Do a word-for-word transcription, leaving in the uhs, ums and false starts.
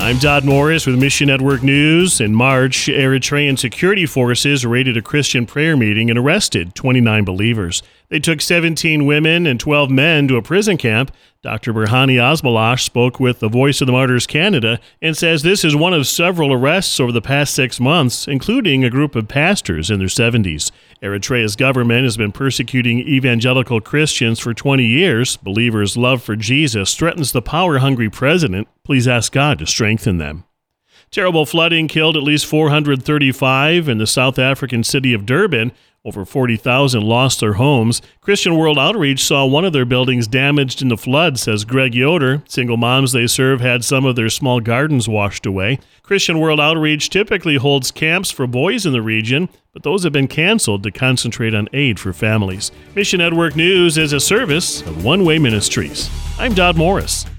I'm Dodd Morris with Mission Network News. In March, Eritrean security forces raided a Christian prayer meeting and arrested twenty-nine believers. They took seventeen women and twelve men to a prison camp. Doctor Berhani Asmalash spoke with the Voice of the Martyrs Canada and says this is one of several arrests over the past six months, including a group of pastors in their seventies. Eritrea's government has been persecuting evangelical Christians for twenty years. Believers' love for Jesus threatens the power-hungry president. Please ask God to strengthen them. Terrible flooding killed at least four hundred thirty-five in the South African city of Durban. Over forty thousand lost their homes. Christian World Outreach saw one of their buildings damaged in the flood, says Greg Yoder. Single moms they serve had some of their small gardens washed away. Christian World Outreach typically holds camps for boys in the region, but those have been canceled to concentrate on aid for families. Mission Network News is a service of One Way Ministries. I'm Dodd Morris.